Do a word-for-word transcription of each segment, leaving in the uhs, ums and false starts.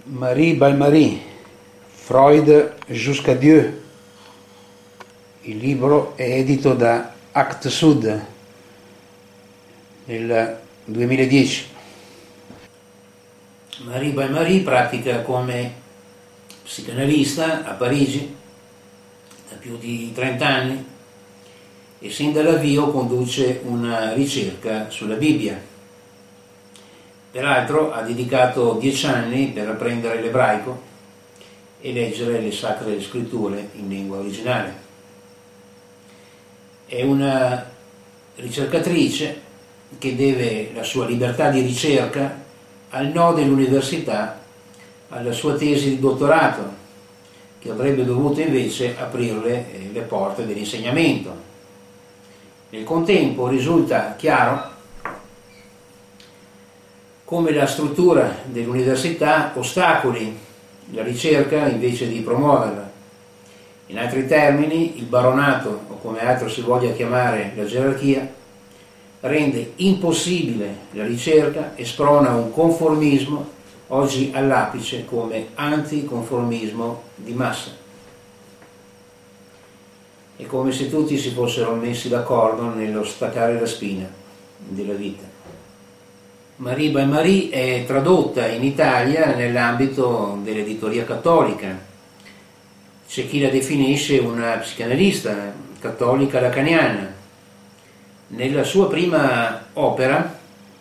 Marie by Marie, Freud jusqu'à Dieu. Il libro è edito da Act Sud nel duemiladieci. Marie by Marie pratica come psicanalista a Parigi da più di trenta anni e sin dall'avvio conduce una ricerca sulla Bibbia. Peraltro ha dedicato dieci anni per apprendere l'ebraico e leggere le sacre scritture in lingua originale. È una ricercatrice che deve la sua libertà di ricerca al no dell'università alla sua tesi di dottorato, che avrebbe dovuto invece aprirle le porte dell'insegnamento. Nel contempo risulta chiaro come la struttura dell'università ostacoli la ricerca invece di promuoverla. In altri termini, il baronato, o come altro si voglia chiamare la gerarchia, rende impossibile la ricerca e sprona un conformismo oggi all'apice come anticonformismo di massa. È come se tutti si fossero messi d'accordo nello staccare la spina della vita. Marie by Marie è tradotta in Italia nell'ambito dell'editoria cattolica. C'è chi la definisce una psicanalista cattolica lacaniana. Nella sua prima opera,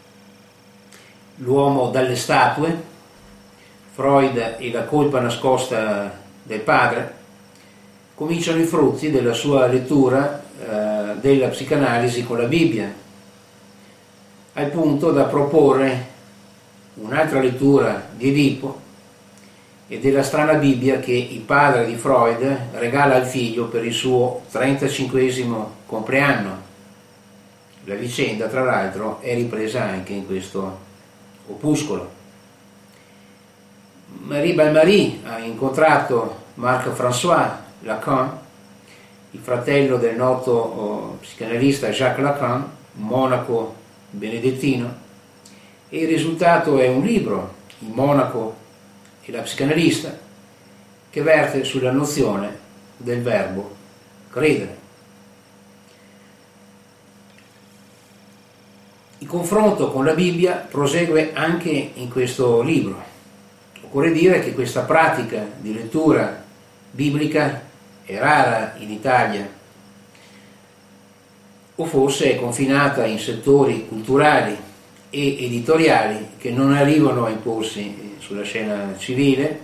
L'uomo dalle statue, Freud e la colpa nascosta del padre, cominciano i frutti della sua lettura eh, della psicanalisi con la Bibbia, al punto da proporre un'altra lettura di Edipo e della strana Bibbia che il padre di Freud regala al figlio per il suo trentacinquesimo compleanno. La vicenda, tra l'altro, è ripresa anche in questo opuscolo. Marie by Marie ha incontrato Marc-François Lacan, il fratello del noto oh, psicanalista Jacques Lacan, monaco benedettino, e il risultato è un libro, Il monaco e la psicanalista, che verte sulla nozione del verbo credere. Il confronto con la Bibbia prosegue anche in questo libro. Occorre dire che questa pratica di lettura biblica è rara in Italia, o forse è confinata in settori culturali e editoriali che non arrivano a imporsi sulla scena civile,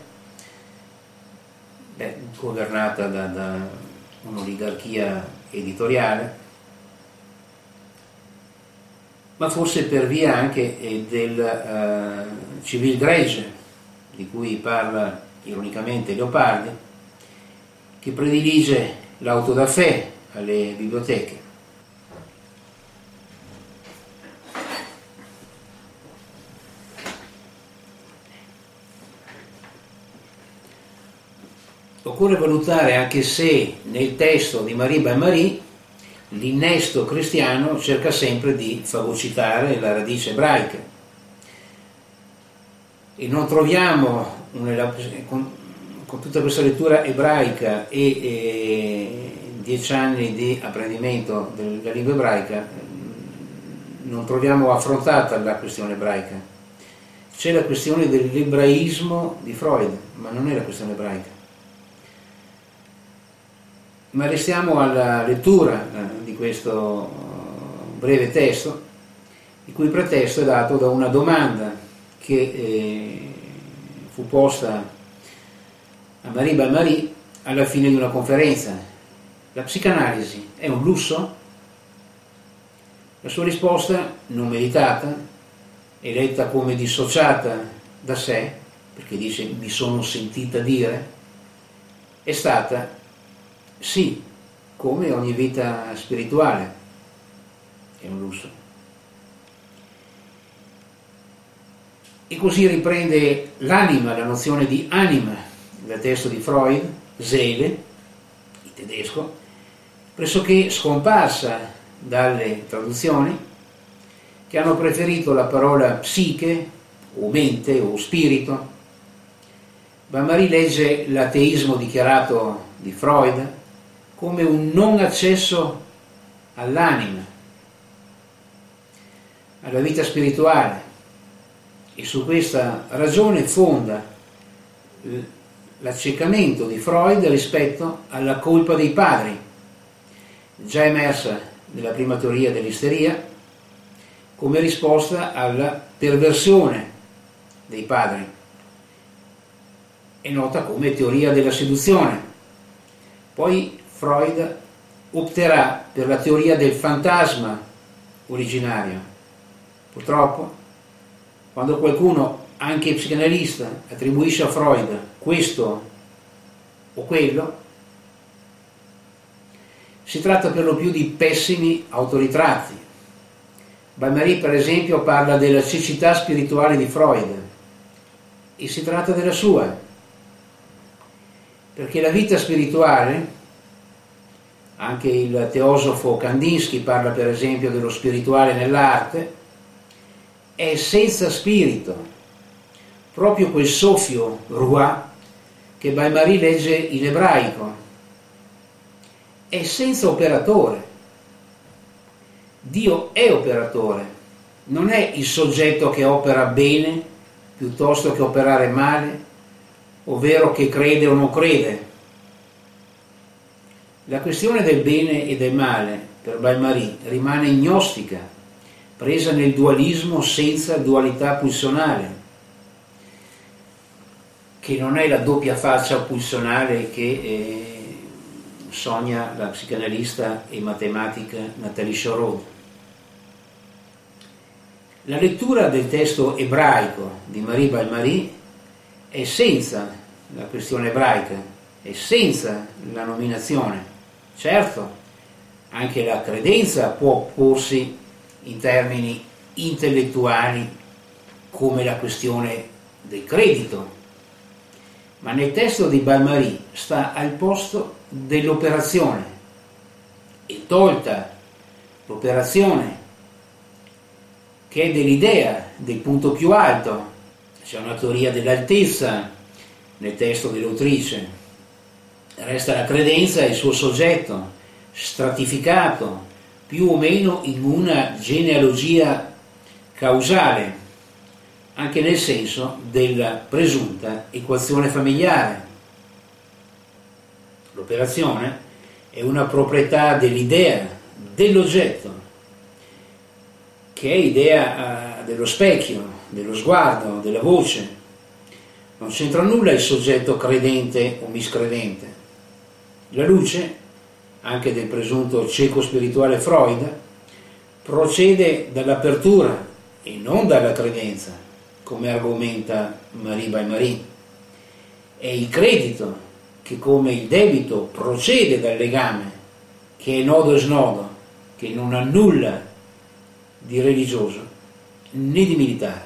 beh, governata da, da un'oligarchia editoriale, ma forse per via anche del uh, civil gregge, di cui parla ironicamente Leopardi, che predilige l'auto da fè alle biblioteche. Occorre valutare anche se nel testo di Marie by Marie l'innesto cristiano cerca sempre di fagocitare la radice ebraica e non troviamo una, con, con tutta questa lettura ebraica e, e dieci anni di apprendimento della lingua ebraica non troviamo affrontata la questione ebraica. C'è la questione dell'ebraismo di Freud, ma non è la questione ebraica. Ma restiamo alla lettura eh, di questo breve testo, il cui pretesto è dato da una domanda che eh, fu posta a Marie by Marie alla fine di una conferenza. La psicanalisi è un lusso? La sua risposta, non meditata e letta come dissociata da sé, perché dice mi sono sentita dire, è stata sì, come ogni vita spirituale è un lusso. E così riprende l'anima, la nozione di anima, dal testo di Freud, Seele, in tedesco, pressoché scomparsa dalle traduzioni che hanno preferito la parola psiche o mente o spirito Bain-Marie legge l'ateismo dichiarato di Freud come un non accesso all'anima, alla vita spirituale, e su questa ragione fonda l'accecamento di Freud rispetto alla colpa dei padri, già emersa nella prima teoria dell'isteria, come risposta alla perversione dei padri. È nota come teoria della seduzione. Poi Freud opterà per la teoria del fantasma originario. Purtroppo, quando qualcuno, anche psicanalista, attribuisce a Freud questo o quello, si tratta per lo più di pessimi autoritratti. Bain-Marie, per esempio, parla della cecità spirituale di Freud, e si tratta della sua, perché la vita spirituale, anche il teosofo Kandinsky parla per esempio dello spirituale nell'arte, è senza spirito, proprio quel soffio ruah che Bain-Marie legge in ebraico, è senza operatore. Dio è operatore, non è il soggetto che opera bene piuttosto che operare male, ovvero che crede o non crede. La questione del bene e del male per Bain-Marie rimane gnostica, presa nel dualismo senza dualità pulsionale, che non è la doppia faccia pulsionale che eh, sogna la psicanalista e matematica Nathalie Chorod. La lettura del testo ebraico di Marie Bain-Marie è senza la questione ebraica, è senza la nominazione. Certo, anche la credenza può porsi in termini intellettuali come la questione del credito, ma nel testo di Bain-Marie sta al posto dell'operazione, e tolta l'operazione che è dell'idea del punto più alto, c'è una teoria dell'altezza nel testo dell'autrice, resta la credenza e il suo soggetto stratificato più o meno in una genealogia causale, anche nel senso della presunta equazione familiare. L'operazione è una proprietà dell'idea, dell'oggetto, che è idea uh, dello specchio, dello sguardo, della voce. Non c'entra nulla il soggetto credente o miscredente. La luce, anche del presunto cieco spirituale Freud, procede dall'apertura e non dalla credenza, come argomenta Marie Bain-Marie. È il credito che, come il debito, procede dal legame, che è nodo e snodo, che non ha nulla di religioso né di militare.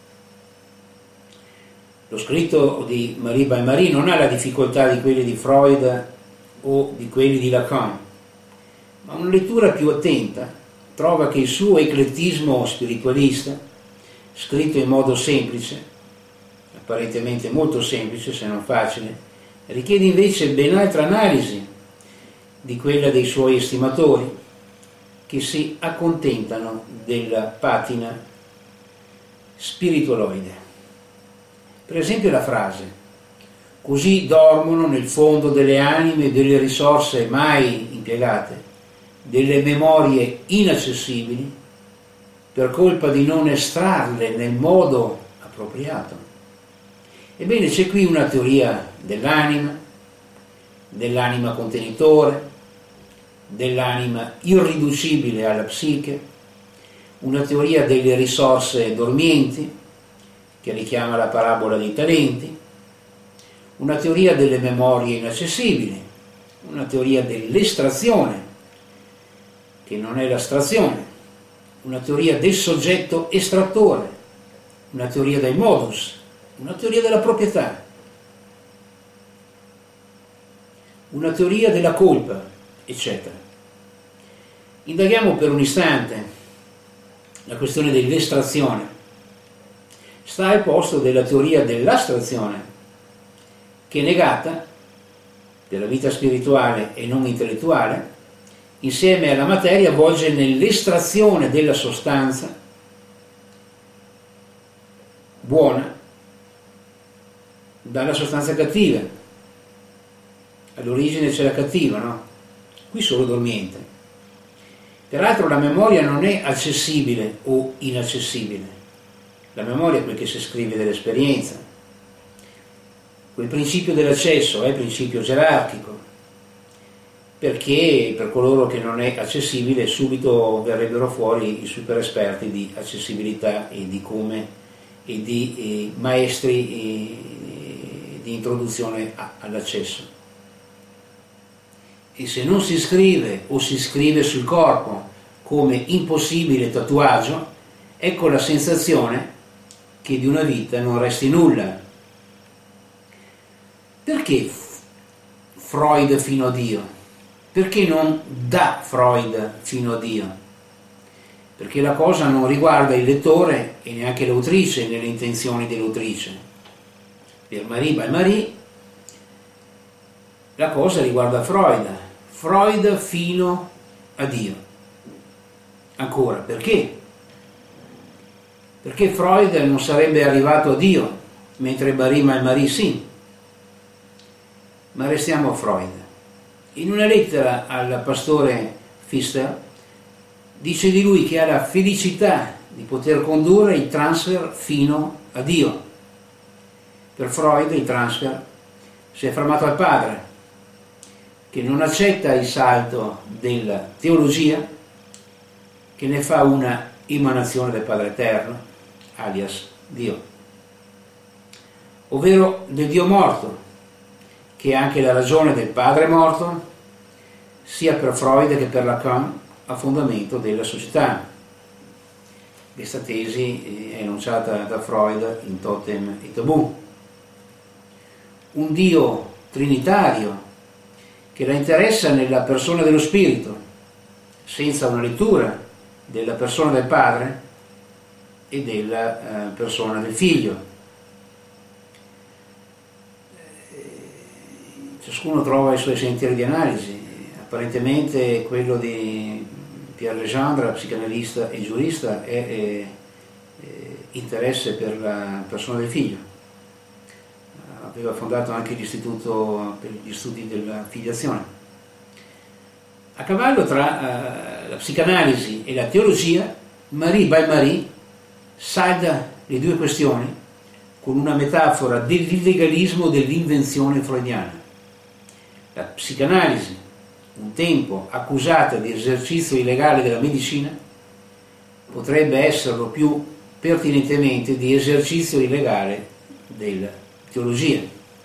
Lo scritto di Marie Bain-Marie non ha la difficoltà di quelli di Freud o di quelli di Lacan, ma una lettura più attenta trova che il suo eclettismo spiritualista, scritto in modo semplice, apparentemente molto semplice se non facile, richiede invece ben altra analisi di quella dei suoi estimatori, che si accontentano della patina spiritualoide. Per esempio la frase: così dormono nel fondo delle anime delle risorse mai impiegate, delle memorie inaccessibili, per colpa di non estrarle nel modo appropriato. Ebbene, c'è qui una teoria dell'anima, dell'anima contenitore, dell'anima irriducibile alla psiche, una teoria delle risorse dormienti, che richiama la parabola dei talenti, una teoria delle memorie inaccessibili, una teoria dell'estrazione, che non è l'astrazione, una teoria del soggetto estrattore, una teoria del modus, una teoria della proprietà, una teoria della colpa, eccetera. Indaghiamo per un istante la questione dell'estrazione. Sta al posto della teoria dell'astrazione, che negata della vita spirituale e non intellettuale, insieme alla materia volge nell'estrazione della sostanza buona dalla sostanza cattiva. All'origine c'è la cattiva, no? Qui solo dormiente. Peraltro la memoria non è accessibile o inaccessibile. La memoria è quel che si scrive dell'esperienza. Quel principio dell'accesso è principio gerarchico, perché per coloro che non è accessibile subito verrebbero fuori i super esperti di accessibilità e di come e di eh, maestri eh, di introduzione a, all'accesso. E se non si scrive o si scrive sul corpo come impossibile tatuaggio, ecco la sensazione che di una vita non resti nulla. Perché Freud fino a Dio? Perché non da Freud fino a Dio? Perché la cosa non riguarda il lettore e neanche l'autrice nelle intenzioni dell'autrice. Per Marie by Marie la cosa riguarda Freud. Freud fino a Dio. Ancora, perché? Perché Freud non sarebbe arrivato a Dio, mentre Marie by Marie sì. Ma restiamo a Freud. In una lettera al pastore Pfister dice di lui che ha la felicità di poter condurre il transfer fino a Dio. Per Freud il transfer si è fermato al padre, che non accetta il salto della teologia, che ne fa una emanazione del Padre Eterno, alias Dio, ovvero del Dio morto, che è anche la ragione del Padre morto, sia per Freud che per Lacan, a fondamento della società. Questa tesi è enunciata da Freud in Totem e Tabù. Un Dio trinitario che la interessa nella persona dello Spirito, senza una lettura della persona del Padre e della eh, persona del Figlio. Ciascuno trova i suoi sentieri di analisi. Apparentemente quello di Pierre Legendre, psicanalista e giurista, è, è, è interesse per la persona del figlio. Aveva fondato anche l'Istituto per gli studi della filiazione. A cavallo tra uh, la psicanalisi e la teologia, Marie by Marie salda le due questioni con una metafora dell'illegalismo dell'invenzione freudiana. La psicanalisi, un tempo accusata di esercizio illegale della medicina, potrebbe esserlo più pertinentemente di esercizio illegale della teologia.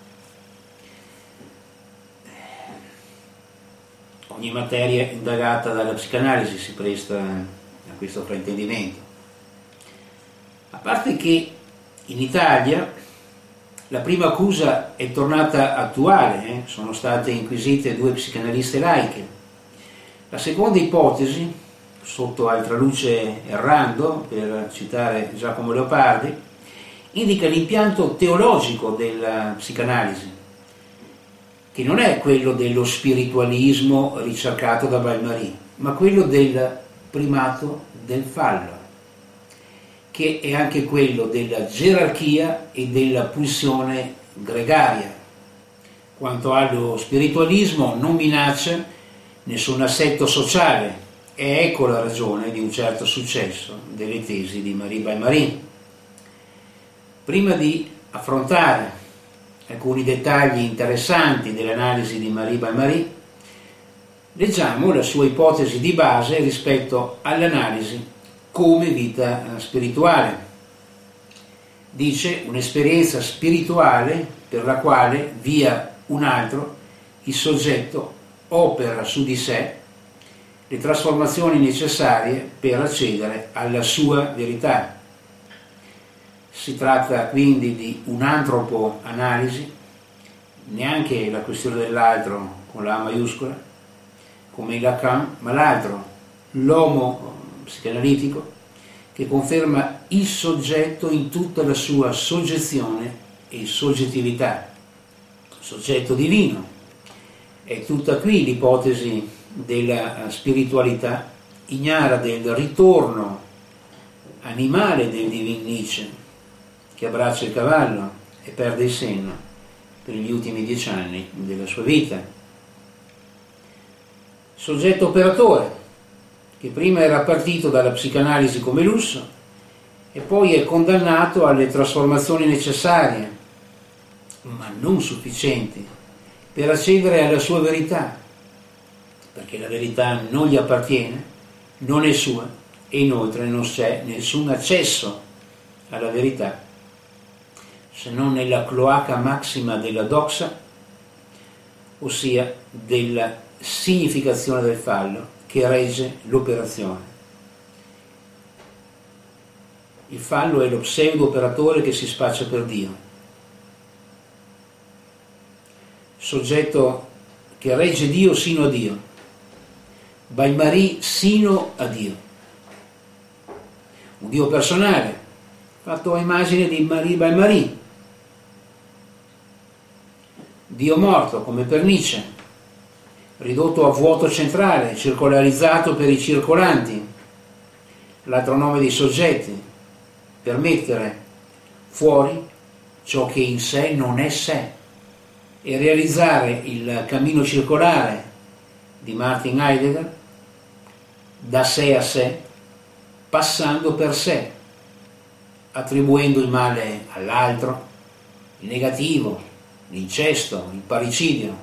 Ogni materia indagata dalla psicanalisi si presta a questo fraintendimento. A parte che in Italia la prima accusa è tornata attuale, eh? sono state inquisite due psicanaliste laiche. La seconda ipotesi, sotto altra luce errando, per citare Giacomo Leopardi, indica l'impianto teologico della psicanalisi, che non è quello dello spiritualismo ricercato da by Marie, ma quello del primato del fallo, che è anche quello della gerarchia e della pulsione gregaria. Quanto allo spiritualismo non minaccia nessun assetto sociale, e ecco la ragione di un certo successo delle tesi di Marie by Marie. Prima di affrontare alcuni dettagli interessanti dell'analisi di Marie by Marie, leggiamo la sua ipotesi di base rispetto all'analisi come vita spirituale. Dice: un'esperienza spirituale per la quale, via un altro, il soggetto opera su di sé le trasformazioni necessarie per accedere alla sua verità. Si tratta quindi di un'antropoanalisi, neanche la questione dell'altro con la A maiuscola, come in Lacan, ma l'altro, l'uomo psicanalitico, che conferma il soggetto in tutta la sua soggezione e soggettività. soggetto divino. È tutta qui l'ipotesi della spiritualità ignara del ritorno animale del Divin Nietzsche, che abbraccia il cavallo e perde il senno per gli ultimi dieci anni della sua vita. Soggetto operatore, che prima era partito dalla psicanalisi come lusso e poi è condannato alle trasformazioni necessarie, ma non sufficienti, per accedere alla sua verità, perché la verità non gli appartiene, non è sua, e inoltre non c'è nessun accesso alla verità se non nella cloaca massima della doxa, ossia della significazione del fallo che regge l'operazione. Il fallo è lo pseudo operatore che si spaccia per Dio, soggetto che regge Dio sino a Dio, Bail-Marie sino a Dio, un Dio personale fatto a immagine di Marie Bail-Marie, Dio morto come per Nietzsche, ridotto a vuoto centrale, circolarizzato per i circolanti, l'altro nome dei soggetti, per mettere fuori ciò che in sé non è sé e realizzare il cammino circolare di Martin Heidegger da sé a sé, passando per sé, attribuendo il male all'altro, il negativo, l'incesto, il parricidio.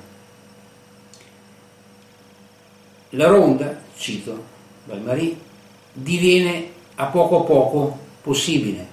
La ronda, cito Bail-Marie, diviene a poco a poco possibile.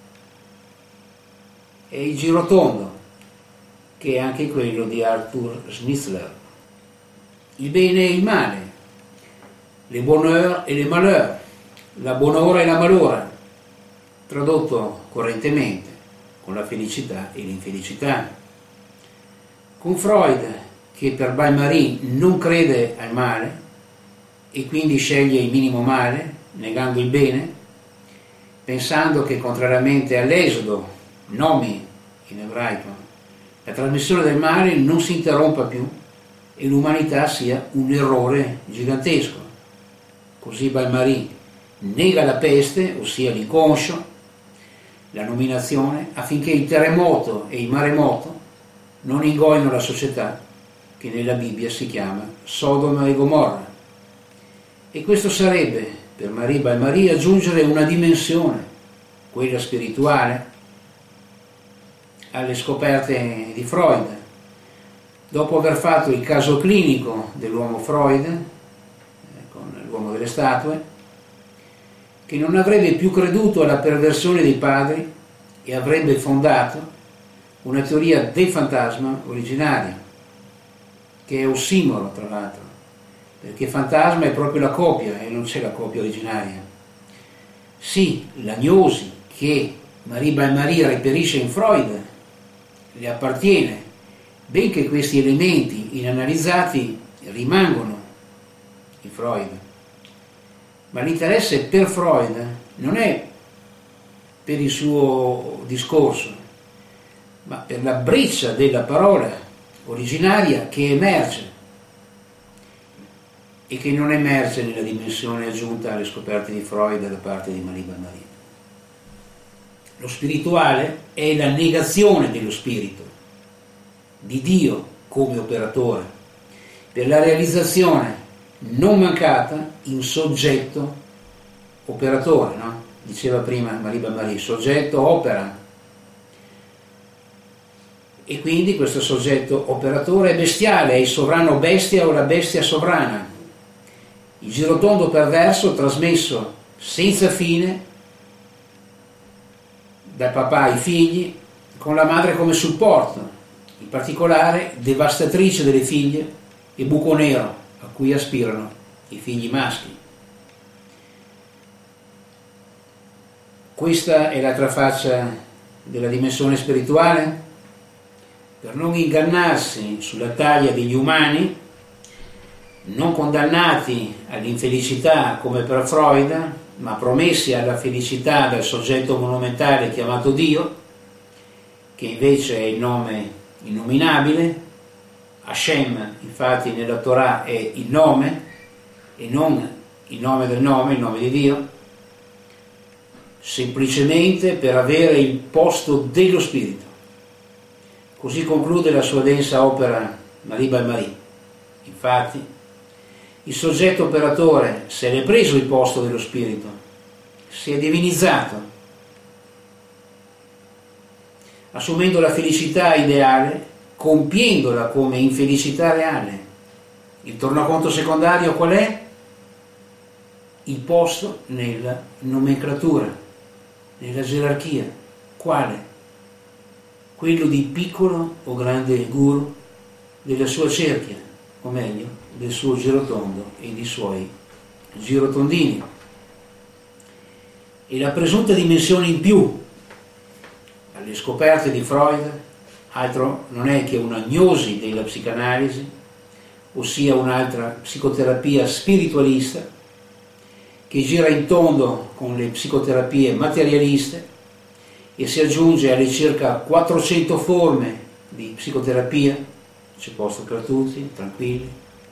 È il girotondo, che è anche quello di Arthur Schnitzler. Il bene e il male, le bonheur e le malheur, la buon'ora e la malora, tradotto correntemente con la felicità e l'infelicità. Con Freud, che per Bail-Marie non crede al male e quindi sceglie il minimo male, negando il bene, pensando che contrariamente all'esodo, nomi in ebraico, la trasmissione del male non si interrompa più e l'umanità sia un errore gigantesco. Così Bail-Marie nega la peste, ossia l'inconscio, la nominazione, affinché il terremoto e il maremoto non ingoiano la società che nella Bibbia si chiama Sodoma e Gomorra. E questo sarebbe per Marie Bail-Marie aggiungere una dimensione, quella spirituale, alle scoperte di Freud. Dopo aver fatto il caso clinico dell'uomo Freud, eh, con l'uomo delle statue, che non avrebbe più creduto alla perversione dei padri e avrebbe fondato una teoria del fantasma originaria, che è ossimoro tra l'altro, perché fantasma è proprio la copia e non c'è la copia originaria. Sì, l'agnosi che Marie Bail-Marie reperisce in Freud le appartiene, benché questi elementi inanalizzati rimangono in Freud. Ma l'interesse per Freud non è per il suo discorso, ma per la breccia della parola originaria che emerge e che non emerge nella dimensione aggiunta alle scoperte di Freud da parte di Marie Bail-Marie. Lo spirituale è la negazione dello spirito, di Dio come operatore, per la realizzazione non mancata in soggetto operatore, no? Diceva prima Marie Bail-Marie, soggetto opera. E quindi questo soggetto operatore è bestiale, è il sovrano bestia o la bestia sovrana, il girotondo perverso trasmesso senza fine dal papà ai figli, con la madre come supporto, in particolare devastatrice delle figlie e buco nero a cui aspirano i figli maschi. Questa è l'altra faccia della dimensione spirituale? Per non ingannarsi sulla taglia degli umani, non condannati all'infelicità come per Freud, ma promessi alla felicità dal soggetto monumentale chiamato Dio, che invece è il nome innominabile. Hashem, infatti, nella Torah è il nome e non il nome del nome, il nome di Dio, semplicemente per avere il posto dello Spirito. Così conclude la sua densa opera Mari Bal Mari. Infatti, il soggetto operatore se l'è preso il posto dello Spirito, si è divinizzato, assumendo la felicità ideale, compiendola come infelicità reale. Il tornaconto secondario qual è? Il posto nella nomenclatura, nella gerarchia. Quale? Quello di piccolo o grande guru della sua cerchia, o meglio, del suo girotondo e dei suoi girotondini. E la presunta dimensione in più alle scoperte di Freud altro non è che un'agnosi della psicanalisi, ossia un'altra psicoterapia spiritualista che gira in tondo con le psicoterapie materialiste e si aggiunge alle circa quattrocento forme di psicoterapia, c'è posto per tutti, tranquilli,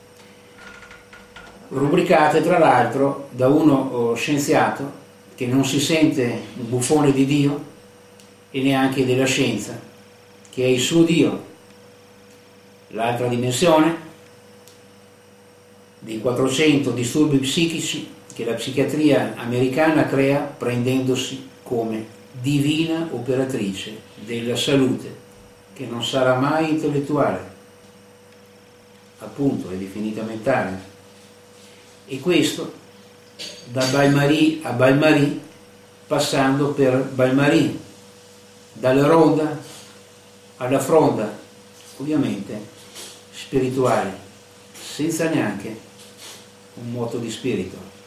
rubricate tra l'altro da uno scienziato che non si sente un buffone di Dio e neanche della scienza, che è il suo Dio. L'altra dimensione dei quattrocento disturbi psichici che la psichiatria americana crea prendendosi come divina operatrice della salute, che non sarà mai intellettuale, appunto è definita mentale. E questo da Bal Mari a Bal Mari, passando per Bal Mari, dalla ronda alla fronda, ovviamente spirituale, senza neanche un moto di spirito.